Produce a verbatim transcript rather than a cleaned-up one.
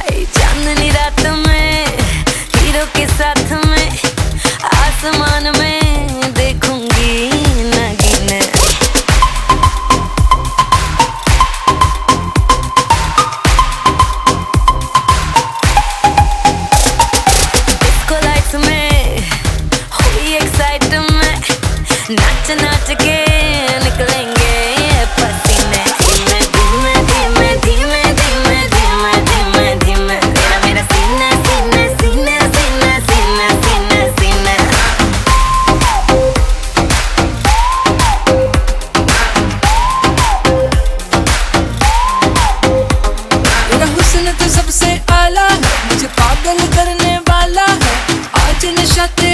चांदनी रात में हीरो के साथ में आसमान में देखूंगी नागिन। डिस्को लाइट्स में हुई एक्साइटमेंट, नाच नाच के निकलेंगे पसीने। सबसे आला है, मुझे पागल करने वाला है। आज नशा तेरा